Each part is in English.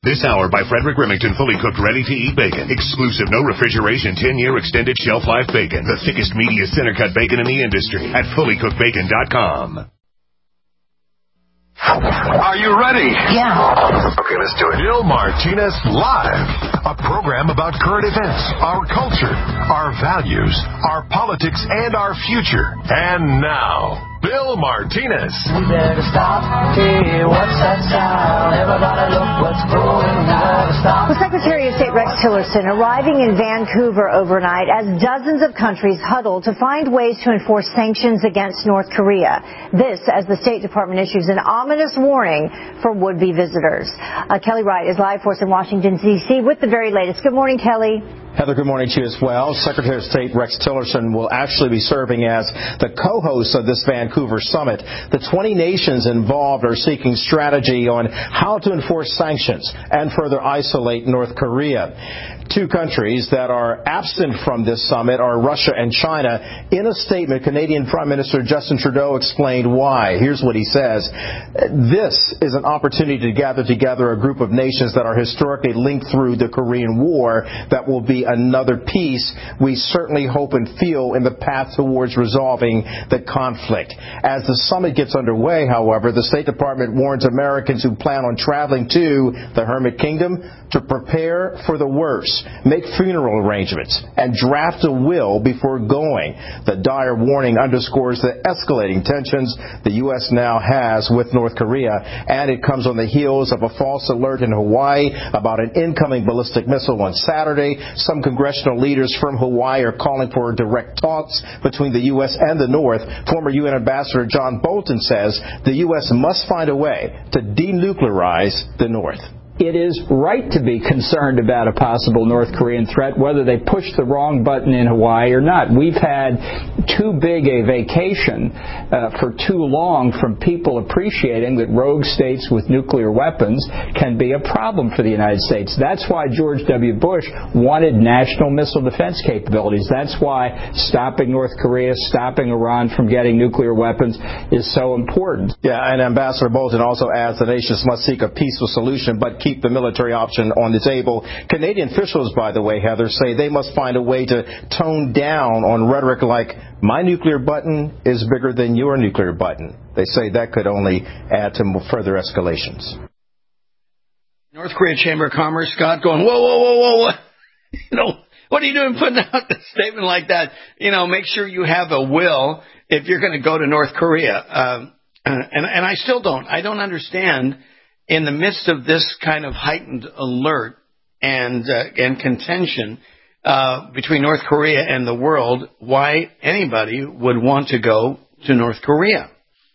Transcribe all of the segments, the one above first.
This hour by Frederick Remington, fully cooked, ready-to-eat bacon. Exclusive, no refrigeration, 10-year extended shelf life bacon. The thickest, meatiest center-cut bacon in the industry at fullycookedbacon.com. Are you ready? Yeah. Okay, let's do it. Bill Martinez Live, a program about current events, our culture, our values, our politics, and our future. And now, Bill Martinez. We better stop. Hey, what's that sound? Everybody look what's going on. Stop. Well, Secretary of State Rex Tillerson arriving in Vancouver overnight as dozens of countries huddle to find ways to enforce sanctions against North Korea. This as the State Department issues an ominous warning for would-be visitors. Kelly Wright is live for us in Washington, D.C. with the very latest. Good morning, Kelly. Heather, good morning to you as well. Secretary of State Rex Tillerson will actually be serving as the co-host of this Vancouver summit. The 20 nations involved are seeking strategy on how to enforce sanctions and further isolate North Korea. Two countries that are absent from this summit are Russia and China. In a statement, Canadian Prime Minister Justin Trudeau explained why. Here's what he says. This is an opportunity to gather together a group of nations that are historically linked through the Korean War. That will be another piece we certainly hope and feel in the path towards resolving the conflict. As the summit gets underway, however, the State Department warns Americans who plan on traveling to the Hermit Kingdom to prepare for the worst, make funeral arrangements, and draft a will before going. The dire warning underscores the escalating tensions the U.S. now has with North Korea, and it comes on the heels of a false alert in Hawaii about an incoming ballistic missile on Saturday. Some congressional leaders from Hawaii are calling for direct talks between the U.S. and the North. Former UN Ambassador John Bolton says the U.S. must find a way to denuclearize the North. It is right to be concerned about a possible North Korean threat, whether they push the wrong button in Hawaii or not. We've had too big a vacation for too long from people appreciating that rogue states with nuclear weapons can be a problem for the United States. That's why George W. Bush wanted national missile defense capabilities. That's why stopping North Korea, stopping Iran from getting nuclear weapons is so important. Yeah, and Ambassador Bolton also adds the nations must seek a peaceful solution, but keep the military option on the table. Canadian officials, by the way, Heather, say they must find a way to tone down on rhetoric like, my nuclear button is bigger than your nuclear button. They say that could only add to further escalations. North Korea Chamber of Commerce, Scott, going, whoa. What are you doing putting out a statement like that? Make sure you have a will if you're going to go to North Korea. And I still don't. I don't understand. In the midst of this kind of heightened alert and contention between North Korea and the world, why anybody would want to go to North Korea.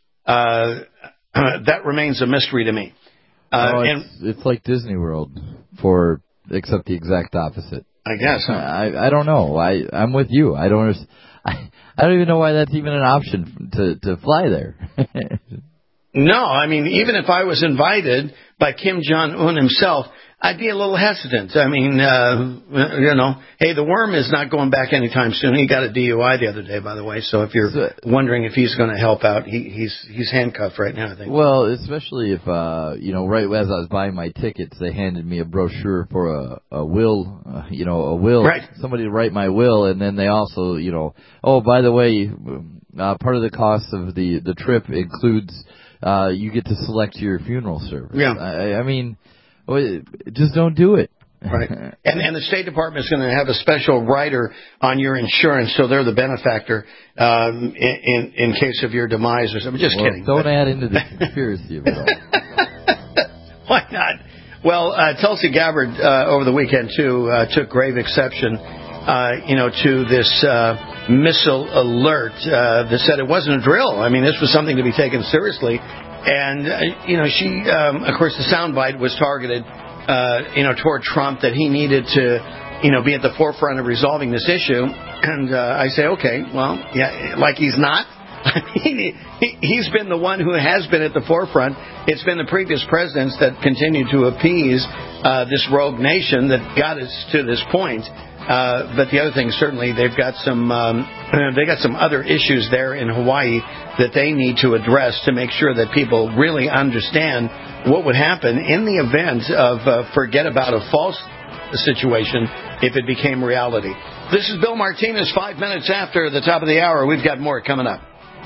That remains a mystery to me. It's like Disney World, except the exact opposite. I guess. Huh? I don't know. I'm with you. I don't even know why that's even an option to fly there. No, I mean, even if I was invited by Kim Jong-un himself, I'd be a little hesitant. I mean, hey, the worm is not going back anytime soon. He got a DUI the other day, by the way. So if you're wondering if he's going to help out, he's handcuffed right now, I think. Well, especially if, right as I was buying my tickets, they handed me a brochure for a will, a will, right. Somebody to write my will. And then they also, by the way, part of the cost of the trip includes you get to select your funeral service. Yeah. I mean, just don't do it. Right. And the State Department is going to have a special rider on your insurance, so they're the benefactor in case of your demise or something. Just kidding. Don't add into the conspiracy of it all. Why not? Well, Tulsi Gabbard over the weekend, too, took grave exception, to this missile alert that said it wasn't a drill. I mean, this was something to be taken seriously. And, she, of course, the soundbite was targeted, toward Trump, that he needed to, be at the forefront of resolving this issue. And I say, okay, well, yeah, like he's not. He's been the one who has been at the forefront. It's been the previous presidents that continue to appease this rogue nation that got us to this point. But the other thing, certainly, they've got some other issues there in Hawaii that they need to address to make sure that people really understand what would happen in the event of forget about a false situation if it became reality. This is Bill Martinez, 5 minutes after the top of the hour. We've got more coming up.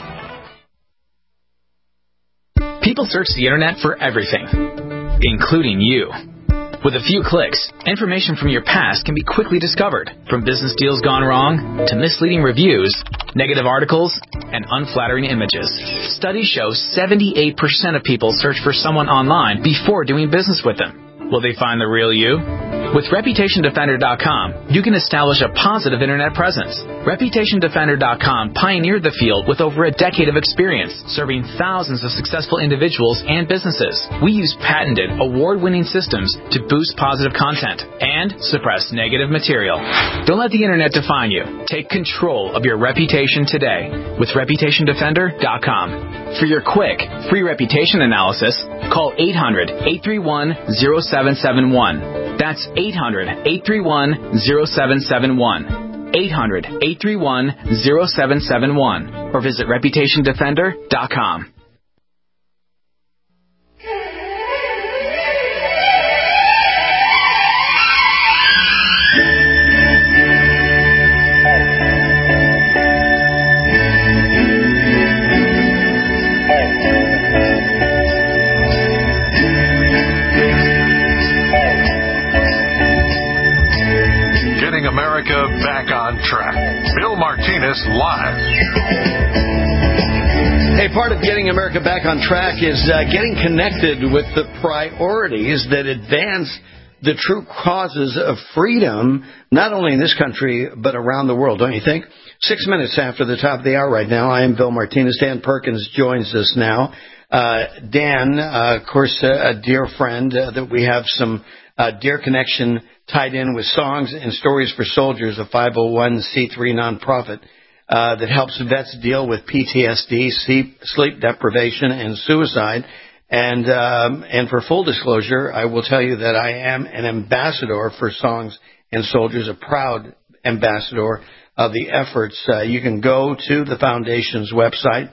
People search the internet for everything, including you. With a few clicks, information from your past can be quickly discovered, from business deals gone wrong to misleading reviews, negative articles, and unflattering images. Studies show 78% of people search for someone online before doing business with them. Will they find the real you? With ReputationDefender.com, you can establish a positive internet presence. ReputationDefender.com pioneered the field with over a decade of experience, serving thousands of successful individuals and businesses. We use patented, award-winning systems to boost positive content and suppress negative material. Don't let the internet define you. Take control of your reputation today with ReputationDefender.com. For your quick, free reputation analysis, call 800-831-0771. That's 800-831-0771. 800-831-0771. Or visit ReputationDefender.com. America back on track. Bill Martinez live. Hey, part of getting America back on track is getting connected with the priorities that advance the true causes of freedom, not only in this country, but around the world, don't you think? 6 minutes after the top of the hour right now, I am Bill Martinez. Dan Perkins joins us now. Dan, of course, a dear friend that we have some dear connection tied in with Songs and Stories for Soldiers, a 501c3 nonprofit that helps vets deal with PTSD, sleep deprivation, and suicide. And for full disclosure, I will tell you that I am an ambassador for Songs and Soldiers, a proud ambassador of the efforts. You can go to the foundation's website,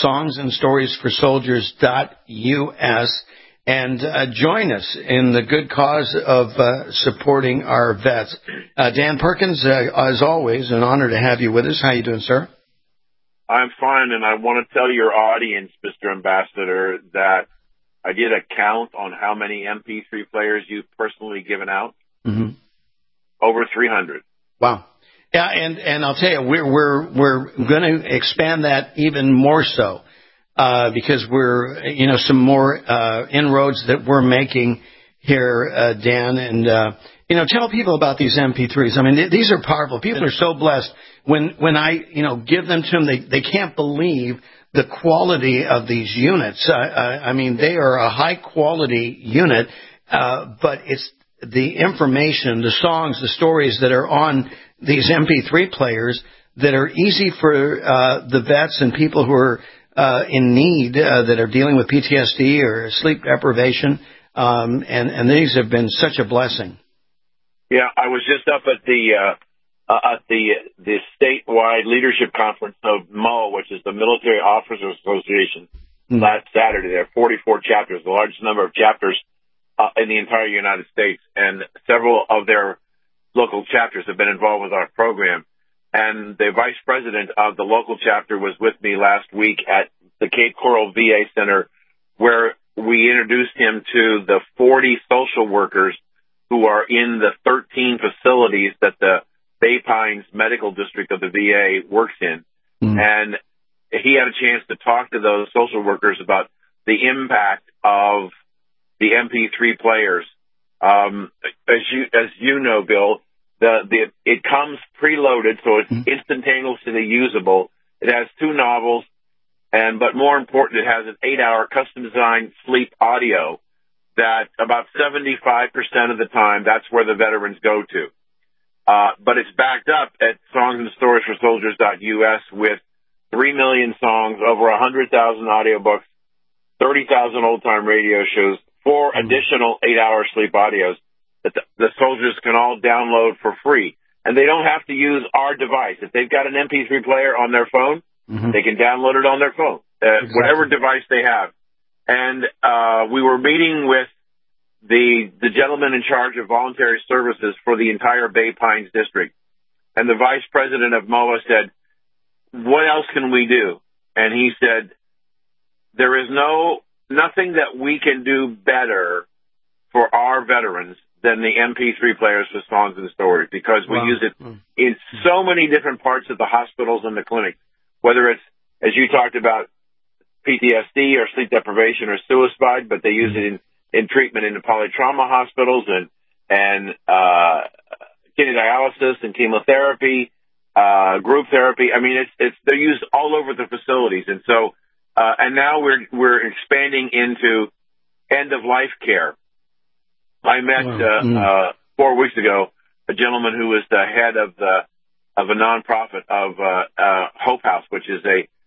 songsandstoriesforsoldiers.us, and join us in the good cause of supporting our vets. Dan Perkins, as always, an honor to have you with us. How you doing, sir? I'm fine, and I want to tell your audience, Mr. Ambassador, that I did a count on how many MP3 players you've personally given out. Mm-hmm. Over 300. Wow. Yeah, and I'll tell you, we're going to expand that even more so. Because we're, some more inroads that we're making here, Dan. And, tell people about these MP3s. I mean, these are powerful. People are so blessed. When I, give them to them, they can't believe the quality of these units. I mean, they are a high-quality unit, but it's the information, the songs, the stories that are on these MP3 players that are easy for the vets and people who are in need that are dealing with PTSD or sleep deprivation, and these have been such a blessing. Yeah, I was just up at the statewide leadership conference of MO, which is the Military Officers Association, last Saturday. There are 44 chapters, the largest number of chapters in the entire United States, and several of their local chapters have been involved with our program. And the vice president of the local chapter was with me last week at the Cape Coral VA Center, where we introduced him to the 40 social workers who are in the 13 facilities that the Bay Pines Medical District of the VA works in. And he had a chance to talk to those social workers about the impact of the MP3 players. As you know, Bill, it comes preloaded, so it's instantaneously usable. It has 2 novels, but more important, it has an 8-hour custom-designed sleep audio that about 75% of the time, that's where the veterans go to. But it's backed up at songsandstoriesforsoldiers.us with 3 million songs, over 100,000 audiobooks, 30,000 old-time radio shows, 4 additional 8-hour sleep audios that the soldiers can all download for free. and they don't have to use our device. If they've got an MP3 player on their phone, they can download it on their phone, whatever device they have. And we were meeting with the gentleman in charge of voluntary services for the entire Bay Pines district. And the vice president of MOA said, what else can we do? And he said, there is nothing that we can do better for our veterans than the MP3 players for songs and stories, because we use it in so many different parts of the hospitals and the clinics, whether it's, as you talked about, PTSD or sleep deprivation or suicide, but they use it in treatment in the polytrauma hospitals and kidney dialysis and chemotherapy, group therapy. I mean, they're used all over the facilities. And so, and now we're expanding into end of life care. I met 4 weeks ago a gentleman who was the head of a nonprofit of Hope House, which is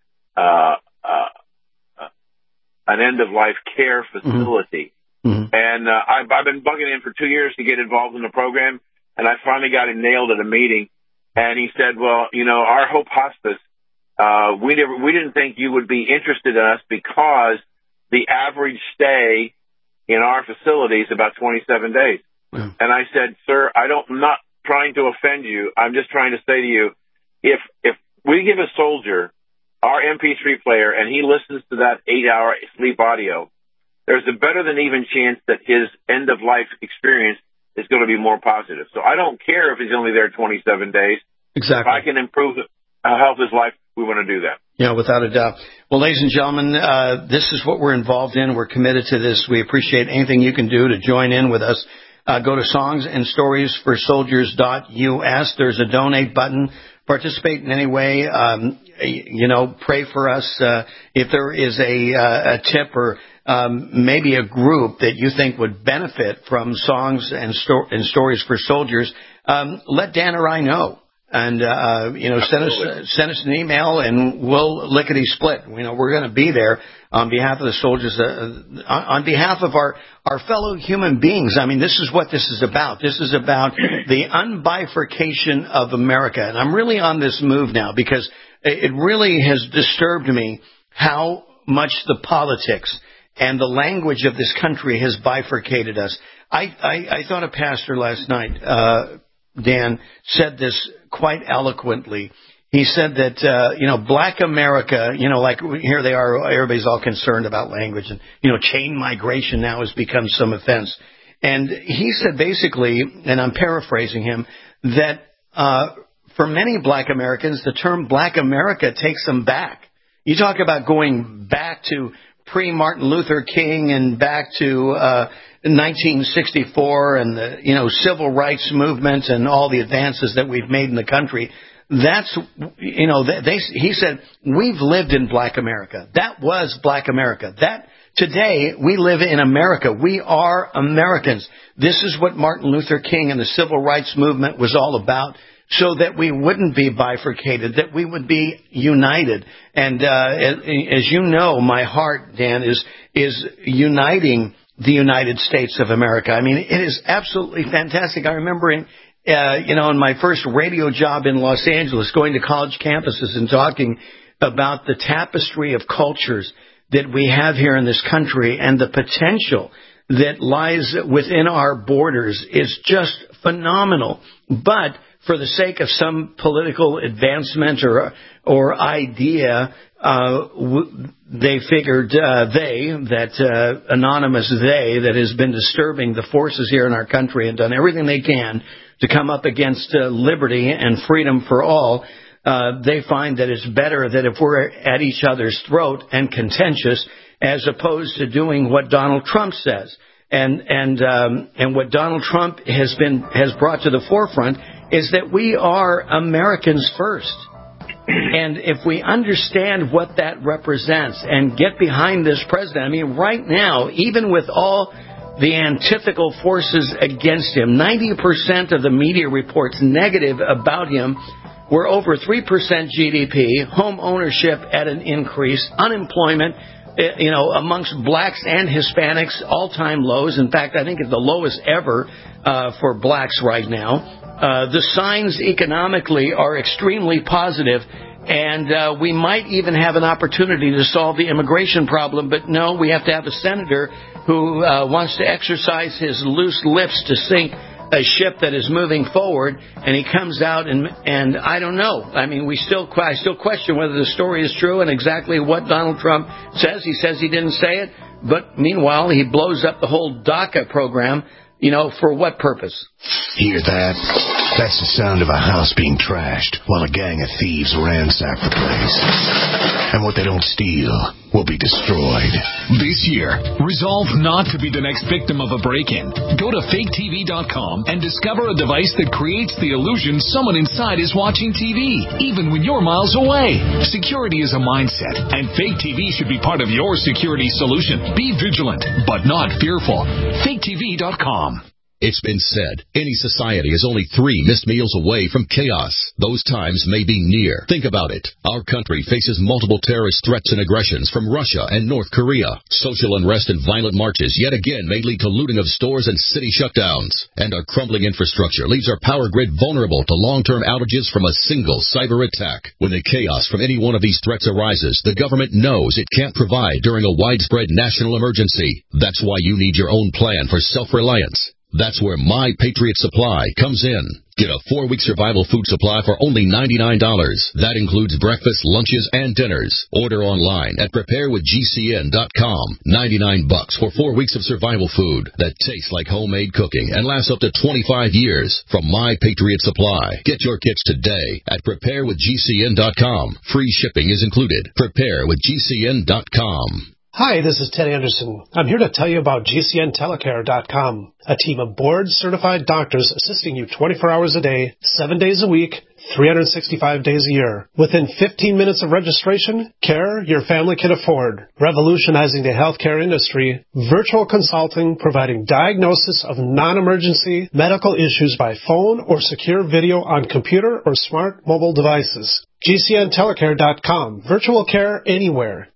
an end of life care facility. And I've been bugging him for 2 years to get involved in the program, and I finally got him nailed at a meeting. And he said, "Well, our Hope Hospice, we didn't think you would be interested in us because the average stay in our facility is about 27 days." And I said, "Sir, I'm not trying to offend you. I'm just trying to say to you, if we give a soldier our MP3 player and he listens to that 8-hour sleep audio, there's a better than even chance that his end of life experience is going to be more positive. So I don't care if he's only there 27 days. Exactly. If I can improve help his life, we want to do that." Yeah, without a doubt. Well, ladies and gentlemen, this is what we're involved in. We're committed to this. We appreciate anything you can do to join in with us. Go to songsandstoriesforsoldiers.us. There's a donate button. Participate in any way. Pray for us. If there is a tip or maybe a group that you think would benefit from Songs and Stories for Soldiers, let Dan or I know. And, send us an email and we'll lickety-split. We're going to be there on behalf of the soldiers, on behalf of our fellow human beings. I mean, this is what this is about. This is about the unbifurcation of America. And I'm really on this move now because it really has disturbed me how much the politics and the language of this country has bifurcated us. I thought a pastor last night, Dan, said this quite eloquently. He said that, Black America, like here they are, everybody's all concerned about language and, chain migration now has become some offense. And he said basically, and I'm paraphrasing him, that for many Black Americans, the term Black America takes them back. You talk about going back to pre-Martin Luther King and back to 1964 and the civil rights movement and all the advances that we've made in the country. That's he said we've lived in Black America. That was Black America. That today we live in America. We are Americans. This is what Martin Luther King and the civil rights movement was all about. So that we wouldn't be bifurcated, that we would be united. And as you know, my heart, Dan, is uniting the United States of America. I mean, it is absolutely fantastic. I remember in my first radio job in Los Angeles, going to college campuses and talking about the tapestry of cultures that we have here in this country and the potential that lies within our borders is just phenomenal. But for the sake of some political advancement or idea, they figured anonymous that has been disturbing the forces here in our country and done everything they can to come up against liberty and freedom for all. They find that it's better that if we're at each other's throat and contentious, as opposed to doing what Donald Trump says. And what Donald Trump has brought to the forefront is that we are Americans first. And if we understand what that represents and get behind this president, I mean, right now, even with all the antithetical forces against him, 90% of the media reports negative about him. We're over 3% GDP, home ownership at an increase, unemployment amongst blacks and Hispanics, all-time lows. In fact, I think it's the lowest ever for blacks right now. The signs economically are extremely positive, and we might even have an opportunity to solve the immigration problem. But no, we have to have a senator who wants to exercise his loose lips to sink a ship that is moving forward, and he comes out and I don't know. I mean, I still question whether the story is true and exactly what Donald Trump says. He says he didn't say it, but meanwhile he blows up the whole DACA program. For what purpose? Hear that? That's the sound of a house being trashed while a gang of thieves ransack the place. And what they don't steal will be destroyed. This year, resolve not to be the next victim of a break-in. Go to faketv.com and discover a device that creates the illusion someone inside is watching TV, even when you're miles away. Security is a mindset, and Fake TV should be part of your security solution. Be vigilant, but not fearful. faketv.com. It's been said, any society is only 3 missed meals away from chaos. Those times may be near. Think about it. Our country faces multiple terrorist threats and aggressions from Russia and North Korea. Social unrest and violent marches yet again may lead to looting of stores and city shutdowns. And our crumbling infrastructure leaves our power grid vulnerable to long-term outages from a single cyber attack. When the chaos from any one of these threats arises, the government knows it can't provide during a widespread national emergency. That's why you need your own plan for self-reliance. That's where My Patriot Supply comes in. Get a 4-week survival food supply for only $99. That includes breakfast, lunches, and dinners. Order online at preparewithgcn.com. $99 for 4 weeks of survival food that tastes like homemade cooking and lasts up to 25 years from My Patriot Supply. Get your kits today at preparewithgcn.com. Free shipping is included. Preparewithgcn.com. Hi, this is Ted Anderson. I'm here to tell you about GCNtelecare.com, a team of board-certified doctors assisting you 24 hours a day, 7 days a week, 365 days a year. Within 15 minutes of registration, care your family can afford. Revolutionizing the healthcare industry, virtual consulting providing diagnosis of non-emergency medical issues by phone or secure video on computer or smart mobile devices. GCNtelecare.com, virtual care anywhere.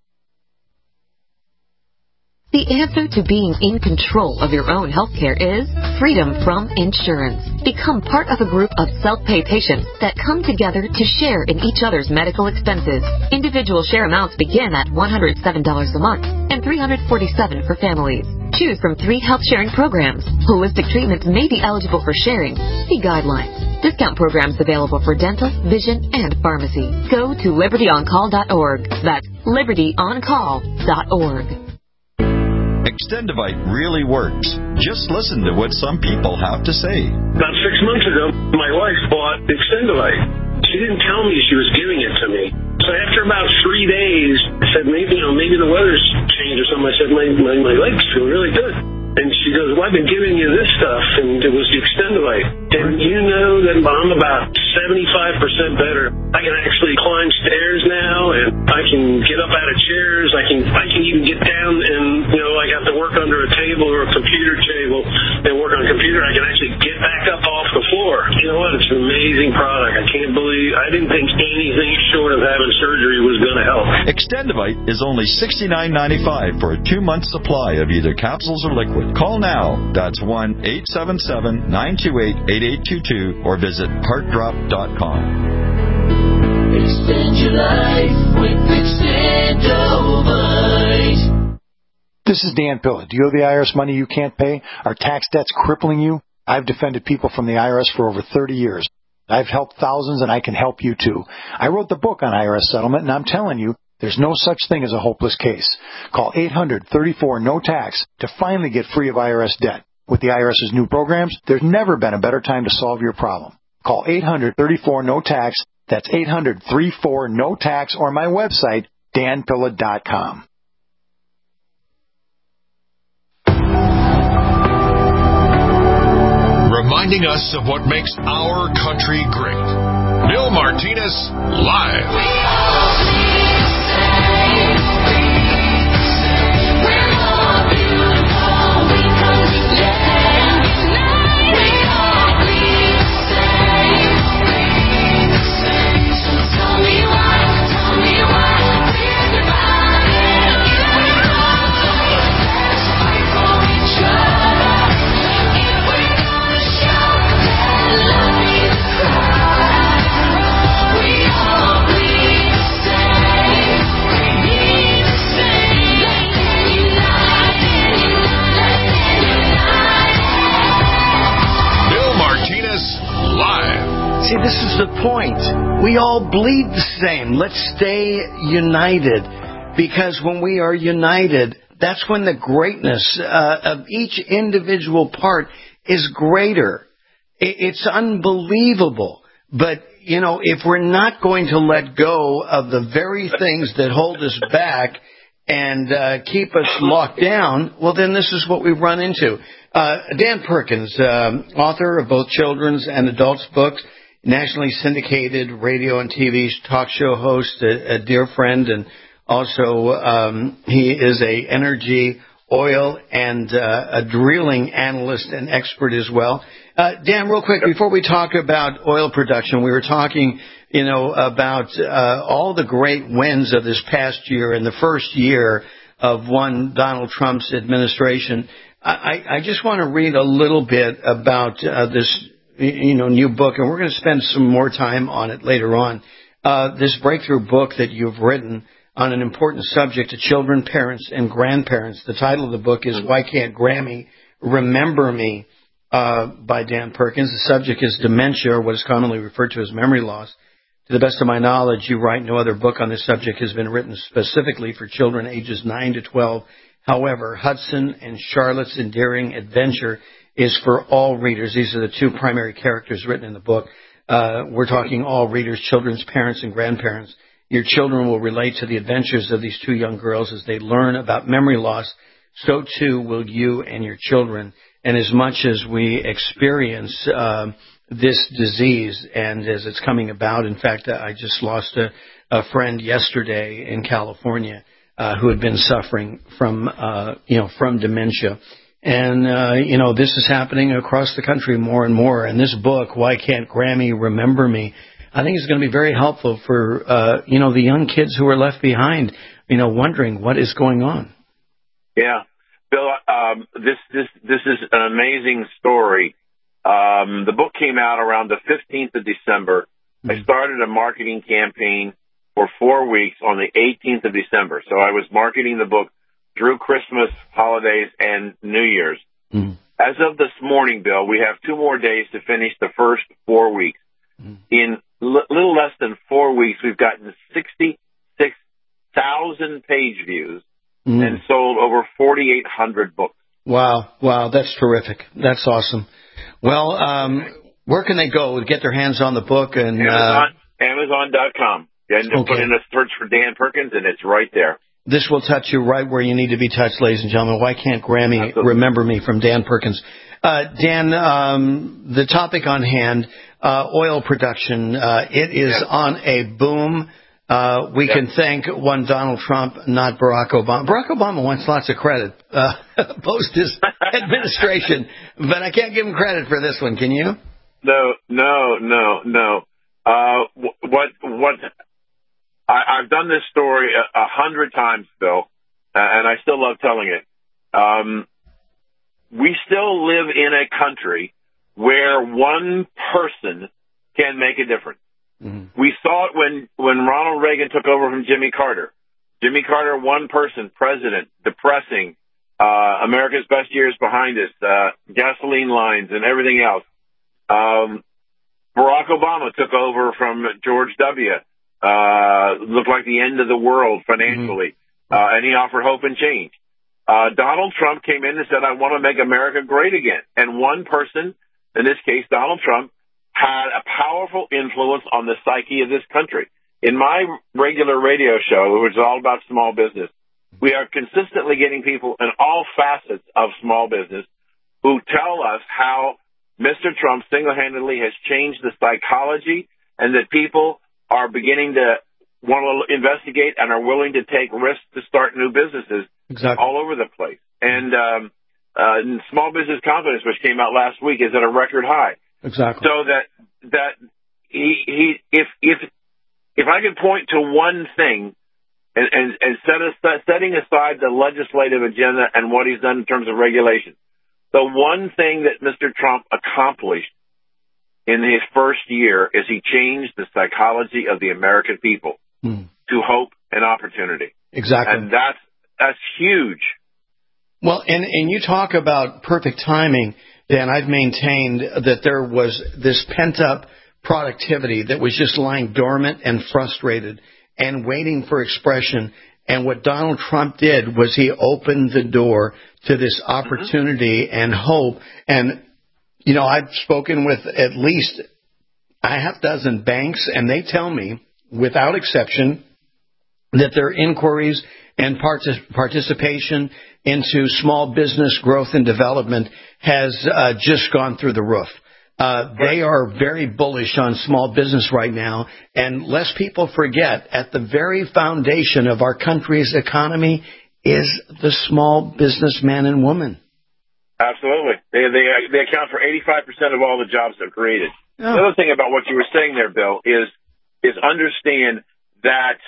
The answer to being in control of your own healthcare is freedom from insurance. Become part of a group of self-pay patients that come together to share in each other's medical expenses. Individual share amounts begin at $107 a month and $347 for families. Choose from 3 health sharing programs. Holistic treatments may be eligible for sharing. See guidelines. Discount programs available for dental, vision, and pharmacy. Go to libertyoncall.org. That's libertyoncall.org. Extendivite really works. Just listen to what some people have to say. About 6 months ago, my wife bought Extendivite. She didn't tell me she was giving it to me. So after about 3 days, I said, maybe the weather's changed or something. I said, my legs feel really good. And she goes, well, I've been giving you this stuff, and it was the Extendivite. And you know that I'm about 75% better. I can actually climb stairs now, and I can get up out of chairs. I can even get down and, I have to work under a table or a computer table and work on a computer. I can actually get back up off the floor. You know what? It's an amazing product. I didn't think anything short of having surgery was going to help. Extendivite is only $69.95 for a 2-month supply of either capsules or liquid. Call now. That's 1-877-928-8822 or visit heartdrop.com. Extend your life with Extendivite. This is Dan Pilla. Do you owe the IRS money you can't pay? Are tax debts crippling you? I've defended people from the IRS for over 30 years. I've helped thousands, and I can help you too. I wrote the book on IRS settlement, and I'm telling you, there's no such thing as a hopeless case. Call 800-34-NO-TAX to finally get free of IRS debt. With the IRS's new programs, there's never been a better time to solve your problem. Call 800-34-NO-TAX. That's 800-34-NO-TAX, or my website, danpilla.com. Reminding us of what makes our country great. Bill Martinez, live. See, this is the point. We all bleed the same. Let's stay united, because when we are united, that's when the greatness of each individual part is greater. It's unbelievable. But, you know, if we're not going to let go of the very things that hold us back and keep us locked down, well, then this is what we run into. Dan Perkins, author of both children's and adults books, nationally syndicated radio and TV talk show host, a dear friend, and also he is a energy, oil, and a drilling analyst and expert as well. Dan, real quick, before we talk about oil production, we were talking, you know, about all the great wins of this past year and the first year of one Donald Trump's administration. I just want to read a little bit about this, you know, new book, and we're going to spend some more time on it later on. This breakthrough book that you've written on an important subject to children, parents, and grandparents. The title of the book is Why Can't Grammy Remember Me? By Dan Perkins. The subject is dementia, or what is commonly referred to as memory loss. To the best of my knowledge, you write no other book on this subject has been written specifically for children ages 9 to 12. However, Hudson and Charlotte's endearing adventure is for all readers. These are the two primary characters written in the book. We're talking all readers, children's parents and grandparents. Your children will relate to the adventures of these two young girls as they learn about memory loss. So too will you and your children. And as much as we experience this disease and as it's coming about, in fact, I just lost a friend yesterday in California who had been suffering from dementia. And, this is happening across the country more and more. And this book, Why Can't Grammy Remember Me, I think is going to be very helpful for, the young kids who are left behind, wondering what is going on. Yeah. Bill, this is an amazing story. The book came out around the 15th of December. Mm-hmm. I started a marketing campaign for 4 weeks on the 18th of December. So I was marketing the book through Christmas, holidays, and New Year's. Mm-hmm. As of this morning, Bill, we have 2 more days to finish the first 4 weeks. Mm-hmm. In little less than 4 weeks, we've gotten 66,000 page views. Mm. And sold over 4,800 books. Wow, that's terrific. That's awesome. Well, where can they go to get their hands on the book? And Amazon.com. And put in a search for Dan Perkins, and it's right there. This will touch you right where you need to be touched, ladies and gentlemen. Why Can't Grammy Remember Me from Dan Perkins? Dan, the topic on hand, oil production, it is on a boom. We can thank one Donald Trump, not Barack Obama. Barack Obama wants lots of credit post his administration, but I can't give him credit for this one. Can you? No. I've done this story 100 times, Bill, and I still love telling it. We still live in a country where one person can make a difference. Mm-hmm. We saw it when Ronald Reagan took over from Jimmy Carter. Jimmy Carter, one person, president, depressing, America's best years behind us, gasoline lines and everything else. Barack Obama took over from George W. Looked like the end of the world financially, and he offered hope and change. Donald Trump came in and said, I want to make America great again. And one person, in this case, Donald Trump, had a powerful influence on the psyche of this country. In my regular radio show, which is all about small business, we are consistently getting people in all facets of small business who tell us how Mr. Trump single-handedly has changed the psychology and that people are beginning to want to investigate and are willing to take risks to start new businesses all over the place. And small business confidence, which came out last week, is at a record high. Exactly. So that if I could point to one thing and setting aside the legislative agenda and what he's done in terms of regulation, the one thing that Mr. Trump accomplished in his first year is he changed the psychology of the American people to hope and opportunity. Exactly. And that's huge. Well, and you talk about perfect timing, Dan. I've maintained that there was this pent-up productivity that was just lying dormant and frustrated and waiting for expression. And what Donald Trump did was he opened the door to this opportunity and hope. And, you know, I've spoken with at least a half dozen banks, and they tell me, without exception, that their inquiries and participation into small business growth and development has just gone through the roof. They are very bullish on small business right now. And lest people forget, at the very foundation of our country's economy is the small businessman and woman. Absolutely. They account for 85% of all the jobs that are created. Oh. The other thing about what you were saying there, Bill, is understand that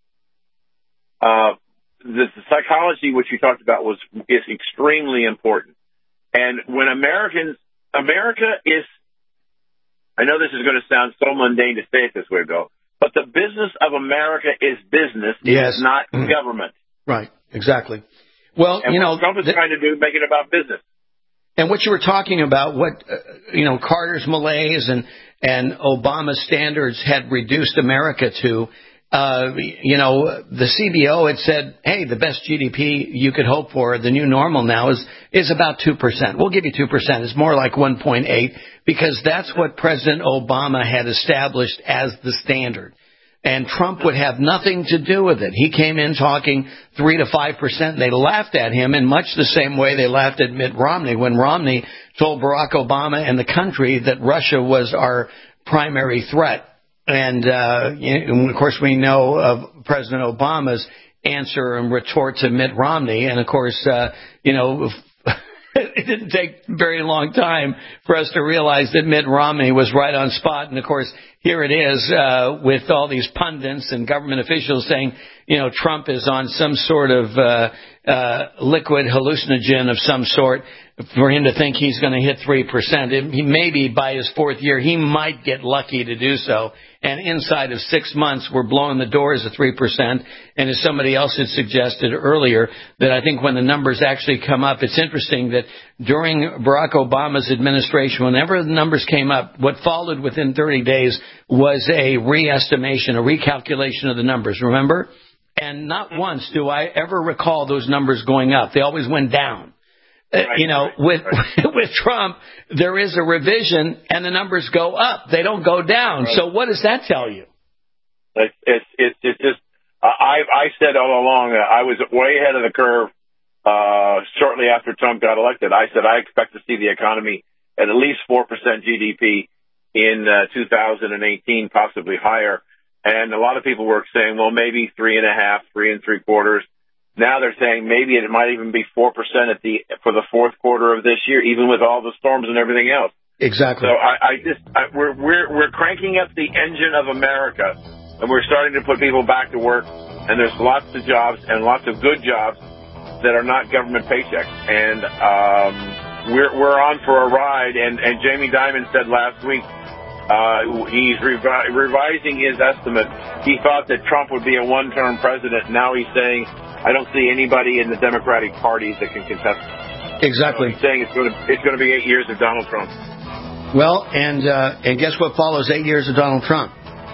the psychology which you talked about is extremely important. And when America is, I know this is going to sound so mundane to say it this way, Bill, but the business of America is business. It is not government. Right. Exactly. Well, and what Trump is trying to do, make it about business. And what you were talking about, what Carter's malaise and Obama's standards had reduced America to, the CBO had said, hey, the best GDP you could hope for, the new normal now is about 2%. We'll give you 2%. It's more like 1.8 because that's what President Obama had established as the standard. And Trump would have nothing to do with it. He came in talking 3 to 5%. They laughed at him in much the same way they laughed at Mitt Romney when Romney told Barack Obama and the country that Russia was our primary threat. And of course, we know of President Obama's answer and retort to Mitt Romney. And of course, it didn't take very long time for us to realize that Mitt Romney was right on spot. And of course, here it is with all these pundits and government officials saying, Trump is on some sort of liquid hallucinogen of some sort for him to think he's going to hit 3%. He maybe by his fourth year, he might get lucky to do so. And inside of 6 months, we're blowing the doors of 3%. And as somebody else had suggested earlier, that I think when the numbers actually come up, it's interesting that during Barack Obama's administration, whenever the numbers came up, what followed within 30 days was a re-estimation, a recalculation of the numbers, remember? And not once do I ever recall those numbers going up. They always went down. With Trump, there is a revision and the numbers go up. They don't go down. Right. So what does that tell you? It's just, I said all along, I was way ahead of the curve, shortly after Trump got elected. I said, I expect to see the economy at least 4% GDP in 2018, possibly higher. And a lot of people were saying, well, maybe 3.5%, 3.75%. Now they're saying maybe it might even be 4% for the fourth quarter of this year, even with all the storms and everything else. Exactly. So we're cranking up the engine of America, and we're starting to put people back to work. And there's lots of jobs and lots of good jobs that are not government paychecks. And we're on for a ride. And Jamie Dimon said last week he's revising his estimate. He thought that Trump would be a one-term president. Now he's saying, I don't see anybody in the Democratic Party that can contest it. Exactly. So he's saying it's going to be 8 years of Donald Trump. Well, and guess what follows 8 years of Donald Trump?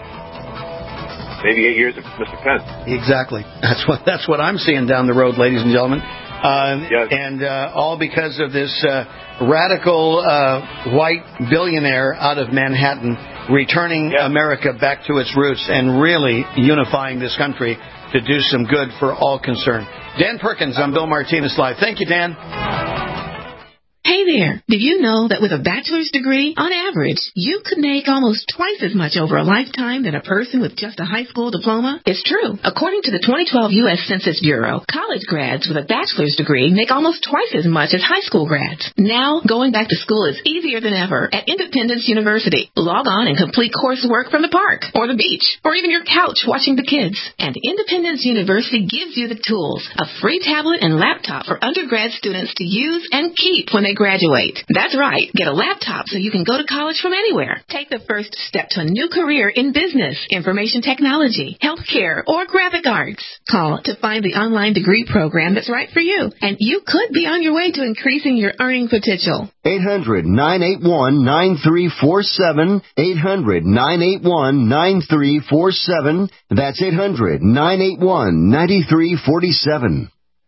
Maybe 8 years of Mr. Pence. Exactly. That's what I'm seeing down the road, ladies and gentlemen. Yes. And all because of this radical white billionaire out of Manhattan returning America back to its roots and really unifying this country to do some good for all concerned. Dan Perkins on Bill Martinez Live. Thank you, Dan. Hey there, did you know that with a bachelor's degree, on average, you could make almost twice as much over a lifetime than a person with just a high school diploma? It's true. According to the 2012 U.S. Census Bureau, college grads with a bachelor's degree make almost twice as much as high school grads. Now, going back to school is easier than ever at Independence University. Log on and complete coursework from the park, or the beach, or even your couch watching the kids. And Independence University gives you the tools, a free tablet and laptop for undergrad students to use and keep when they graduate. graduate. That's right. Get a laptop so you can go to college from anywhere. Take the first step to a new career in business, information technology, healthcare, or graphic arts. Call to find the online degree program that's right for you. And you could be on your way to increasing your earning potential. 800-981-9347. 800-981-9347. That's 800-981-9347.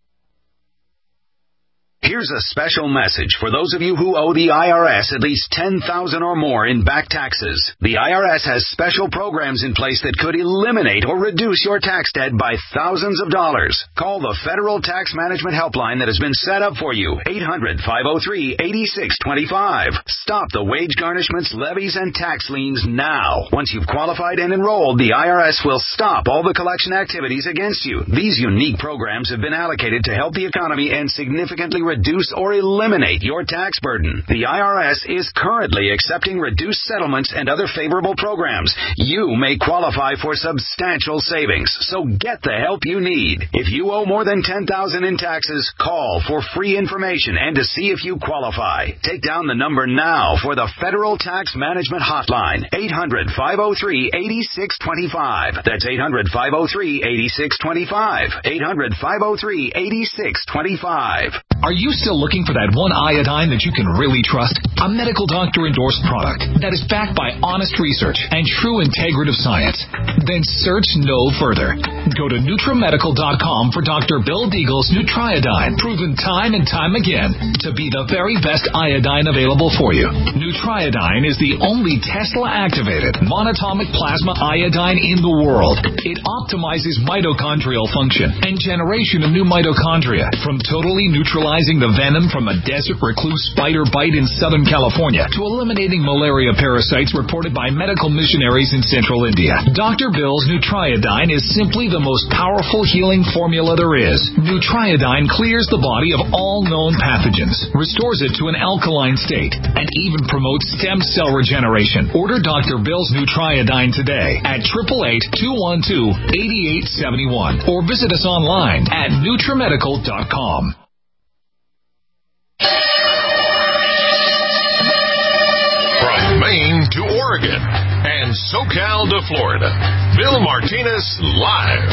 Here's a special message for those of you who owe the IRS at least $10,000 or more in back taxes. The IRS has special programs in place that could eliminate or reduce your tax debt by thousands of dollars. Call the Federal Tax Management Helpline that has been set up for you. 800-503-8625. Stop the wage garnishments, levies, and tax liens now. Once you've qualified and enrolled, the IRS will stop all the collection activities against you. These unique programs have been allocated to help the economy and significantly reduce or eliminate your tax burden. The IRS is currently accepting reduced settlements and other favorable programs. You may qualify for substantial savings, so get the help you need. If you owe more than $10,000 in taxes, call for free information and to see if you qualify. Take down the number now for the Federal Tax Management Hotline, 800-503-8625. That's 800-503-8625. 800-503-8625. Are you still looking for that one iodine that you can really trust? A medical doctor-endorsed product that is backed by honest research and true integrative science? Then search no further. Go to NutriMedical.com for Dr. Bill Deagle's Nutriodine, proven time and time again to be the very best iodine available for you. Nutriodine is the only Tesla-activated monatomic plasma iodine in the world. It optimizes mitochondrial function and generation of new mitochondria, from totally neutralizing the venom from a desert recluse spider bite in Southern California to eliminating malaria parasites reported by medical missionaries in Central India. Dr. Bill's Nutriodine is simply the most powerful healing formula there is. Nutriodine clears the body of all known pathogens, restores it to an alkaline state, and even promotes stem cell regeneration. Order Dr. Bill's Nutriodine today at 888-212-8871 or visit us online at NutriMedical.com. From Maine to Oregon and SoCal to Florida, Bill Martinez live.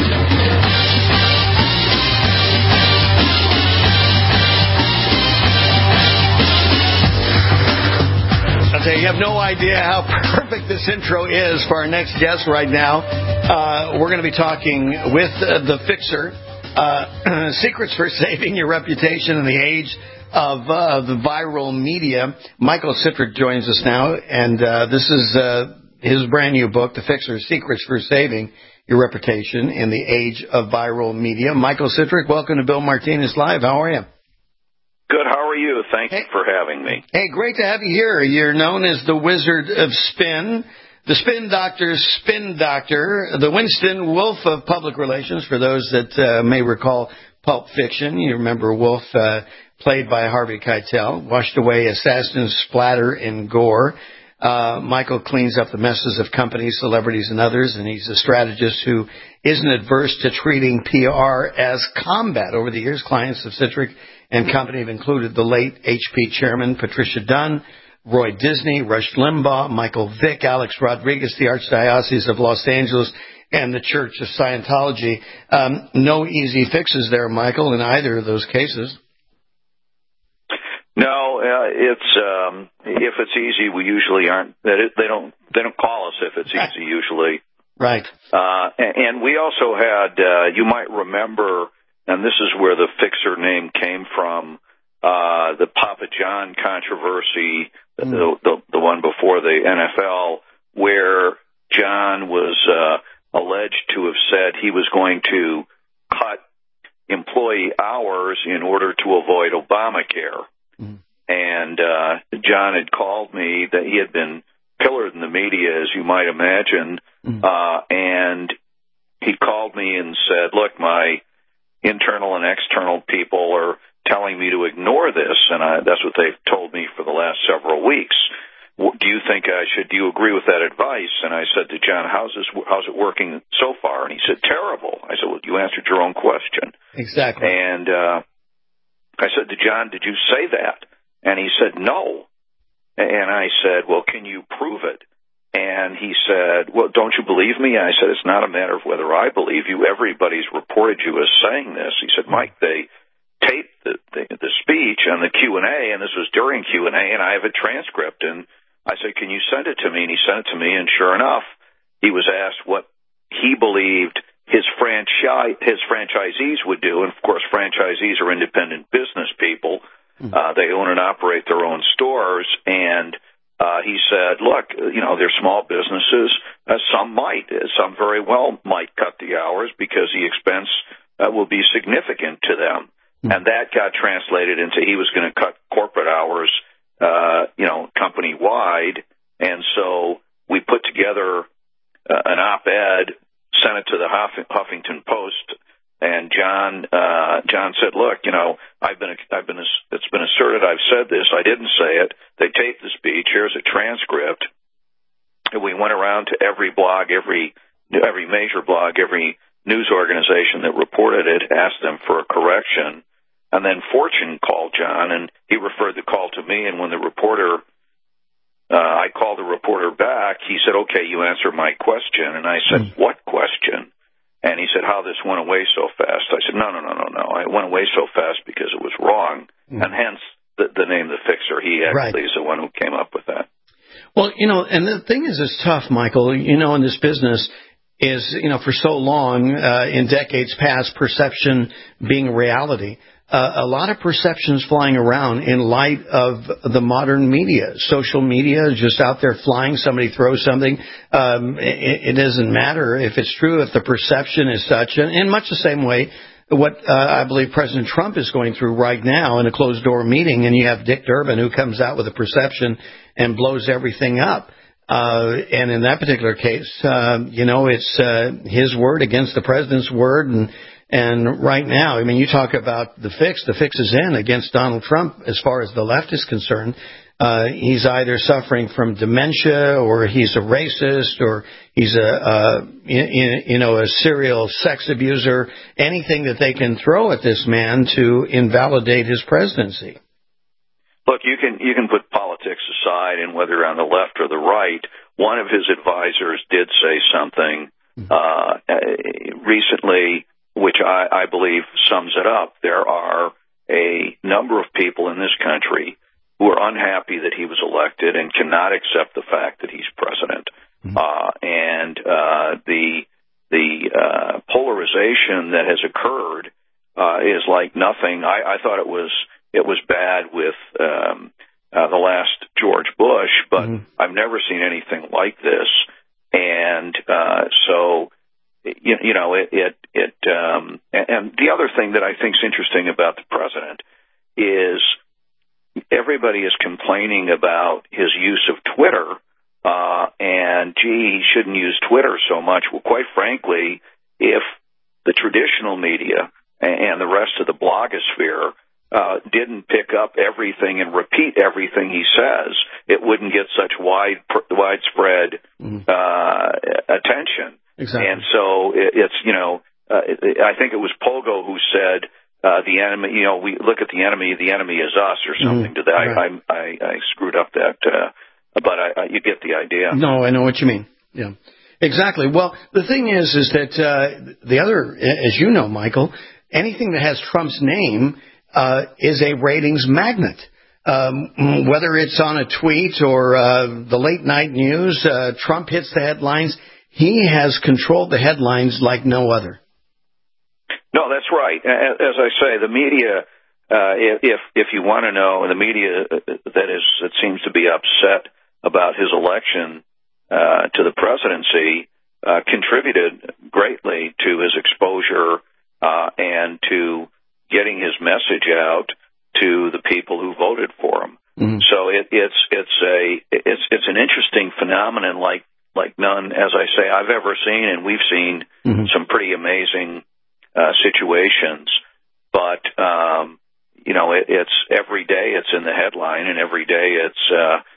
I'll tell you, you have no idea how perfect this intro is for our next guest right now. We're going to be talking with the Fixer, secrets for saving your reputation in the age of the viral media. Michael Citrick joins us now, and this is his brand new book, The Fixer, Secrets for Saving Your Reputation in the Age of Viral Media. Michael Citrick, welcome to Bill Martinez Live. How are you? Good. How are you? Thank you for having me. Hey, great to have you here. You're known as the Wizard of Spin, the Spin Doctor's Spin Doctor, the Winston Wolfe of public relations, for those that may recall Pulp Fiction. You remember Wolfe, played by Harvey Keitel, washed away assassins, splatter, and gore. Michael cleans up the messes of companies, celebrities, and others, and he's a strategist who isn't adverse to treating PR as combat. Over the years, clients of Citrick and company have included the late HP chairman Patricia Dunn, Roy Disney, Rush Limbaugh, Michael Vick, Alex Rodriguez, the Archdiocese of Los Angeles, and the Church of Scientology. No easy fixes there, Michael, in either of those cases. No, it's if it's easy, we usually aren't. They don't call us if it's easy usually. Right. And we also had, you might remember, and this is where the Fixer name came from, the Papa John controversy, the one before the NFL, where John was alleged to have said he was going to cut employee hours in order to avoid Obamacare. And John had called me that he had been pillared in the media, as you might imagine, and he called me and said, look, my internal and external people are telling me to ignore this, and that's what they've told me for the last several weeks. Do you think I should? Do you agree with that advice? And I said to John, how's it working so far? And he said, terrible. I said, well, you answered your own question. Exactly. And I said to John, did you say that? And he said, no. And I said, well, can you prove it? And he said, well, don't you believe me? And I said, it's not a matter of whether I believe you. Everybody's reported you as saying this. He said, Mike, they taped the speech and the Q&A, and this was during Q&A, and I have a transcript. And I said, can you send it to me? And he sent it to me, and sure enough, he was asked what he believed his franchisees would do. And, of course, franchisees are independent business people. They own and operate their own stores, and he said, look, they're small businesses. Some very well might cut the hours because the expense will be significant to them. And that got translated into he was going to cut corporate hours, company-wide. And so we put together an op-ed, sent it to the Huffington Post, and John said, look, it's been asserted I've said this. I didn't say it. They taped the speech. Here's a transcript. And we went around to every blog, every major blog, every news organization that reported it, asked them for a correction. And then Fortune called John, and he referred the call to me. And when the reporter, I called the reporter back, he said, okay, you answer my question. And I said, what question? And he said, how this went away so fast. I said, no. It went away so fast because it was wrong. And hence the name The Fixer. He actually is the one who came up with that. Well, and the thing is, it's tough, Michael, in this business is, for so long, in decades past, perception being reality. A lot of perceptions flying around in light of the modern media. Social media is just out there flying. Somebody throws something. It doesn't matter if it's true, if the perception is such. And in much the same way, what I believe President Trump is going through right now in a closed-door meeting, and you have Dick Durbin who comes out with a perception and blows everything up. And in that particular case, it's his word against the president's word. And right now, you talk about the fix. The fix is in against Donald Trump as far as the left is concerned. He's either suffering from dementia, or he's a racist, or he's a serial sex abuser. Anything that they can throw at this man to invalidate his presidency. Look, you can put politics aside and whether you're on the left or the right. One of his advisors did say something recently, which I believe sums it up. There are a number of people in this country who are unhappy that he was elected and cannot accept the fact that he's president. And the polarization that has occurred is like nothing. I thought it was bad with the last George Bush, but I've never seen anything like this. And so, and the other thing that I think is interesting about the president is everybody is complaining about his use of Twitter, and he shouldn't use Twitter so much. Well, quite frankly, if the traditional media and the rest of the blogosphere didn't pick up everything and repeat everything he says, it wouldn't get such widespread attention. Exactly. And so it's, I think it was Pogo who said, the enemy, we look at the enemy is us, or something to that. Right. I screwed up that, but you get the idea. No, I know what you mean. Yeah, exactly. Well, the thing is that the other, as you know, Michael, anything that has Trump's name is a ratings magnet. Whether it's on a tweet or the late night news, Trump hits the headlines. He has controlled the headlines like no other. No, that's right. As I say, the media, if you want to know, the media that seems to be upset about his election to the presidency contributed greatly to his exposure and to getting his message out to the people who voted for him. So it's an interesting phenomenon like none, as I say, I've ever seen, and we've seen some pretty amazing situations, but it's every day it's in the headline, and every day it's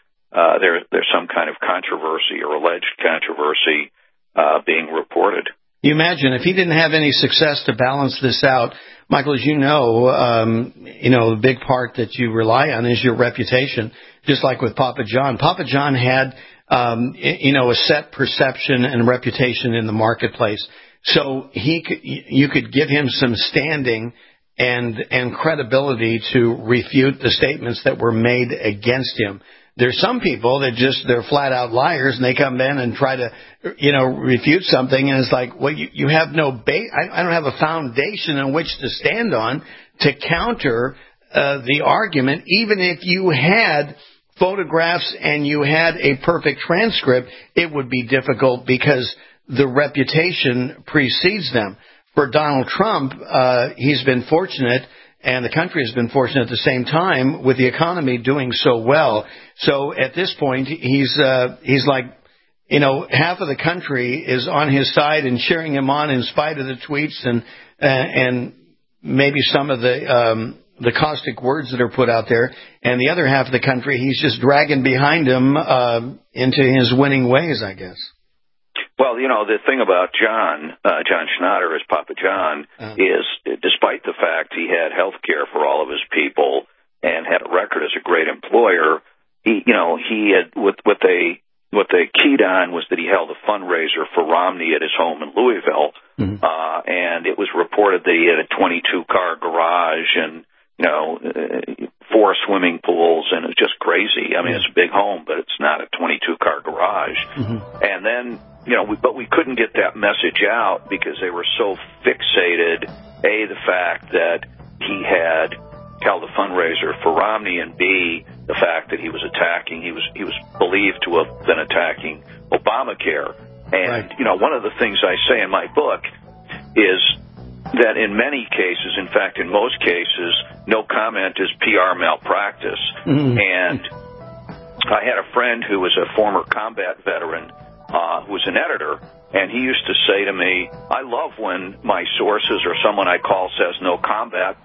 there's some kind of controversy or alleged controversy being reported. You imagine if he didn't have any success to balance this out, Michael, as you know, the big part that you rely on is your reputation. Just like with Papa John. Papa John had, a set perception and reputation in the marketplace. So you could give him some standing and credibility to refute the statements that were made against him. There's some people that they're flat out liars, and they come in and try to, refute something, and it's like, well, you have no base. I don't have a foundation on which to stand on to counter the argument, even if you had photographs and you had a perfect transcript, it would be difficult because the reputation precedes them. For Donald Trump, he's been fortunate, and the country has been fortunate at the same time with the economy doing so well. So at this point, he's like, half of the country is on his side and cheering him on in spite of the tweets and maybe some of the caustic words that are put out there. And the other half of the country, he's just dragging behind him into his winning ways, I guess. Well, the thing about John Schnatter, as Papa John, is despite the fact he had health care for all of his people and had a record as a great employer, he had what they keyed on was that he held a fundraiser for Romney at his home in Louisville, and it was reported that he had a 22-car garage and 4 swimming pools, and it's just crazy. I mean, it's a big home, but it's not a 22-car garage. And then, but we couldn't get that message out because they were so fixated, A, the fact that he had held a fundraiser for Romney, and B, the fact that he was believed to have been attacking Obamacare. And, one of the things I say in my book is that in many cases, in fact, in most cases, no comment is PR malpractice. And I had a friend who was a former combat veteran who was an editor, and he used to say to me, I love when my sources or someone I call says no comment,